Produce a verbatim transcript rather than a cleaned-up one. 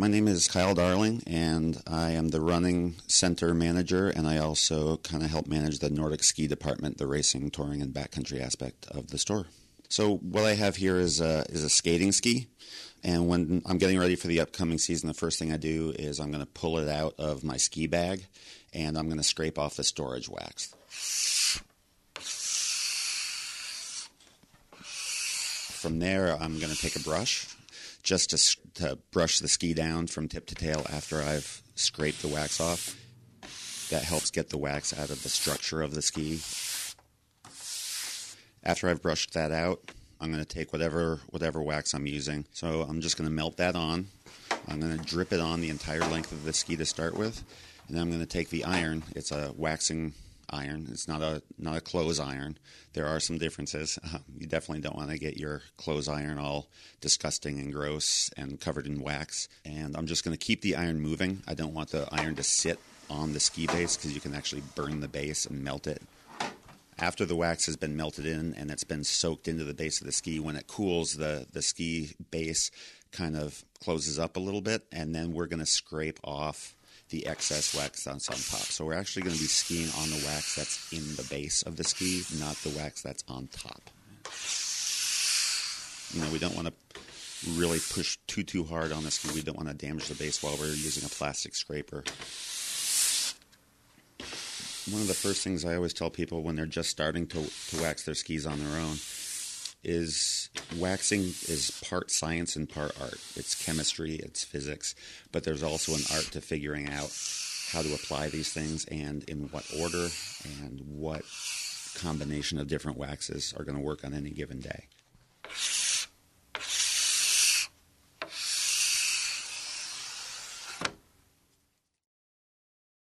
my name is Kyle Darling, and I am the running center manager, and I also kind of help manage the Nordic ski department, the racing, touring, and backcountry aspect of the store. So what I have here is a, is a skating ski, and when I'm getting ready for the upcoming season, the first thing I do is I'm going to pull it out of my ski bag, and I'm going to scrape off the storage wax. From there, I'm going to take a brush just to, to brush the ski down from tip to tail after I've scraped the wax off. That helps get the wax out of the structure of the ski. After I've brushed that out, I'm going to take whatever whatever wax I'm using. So I'm just going to melt that on. I'm going to drip it on the entire length of the ski to start with. And then I'm going to take the iron. It's a waxing iron. It's not a not a clothes iron. There are some differences. Uh, you definitely don't want to get your clothes iron all disgusting and gross and covered in wax. And I'm just going to keep the iron moving. I don't want the iron to sit on the ski base because you can actually burn the base and melt it. After the wax has been melted in and it's been soaked into the base of the ski, when it cools, the, the ski base kind of closes up a little bit, and then we're going to scrape off the excess wax that's on top. So we're actually going to be skiing on the wax that's in the base of the ski, not the wax that's on top. You know, we don't want to really push too, too hard on the ski. We don't want to damage the base while we're using a plastic scraper. One of the first things I always tell people when they're just starting to, to wax their skis on their own is waxing is part science and part art. It's chemistry, it's physics, but there's also an art to figuring out how to apply these things and in what order and what combination of different waxes are going to work on any given day.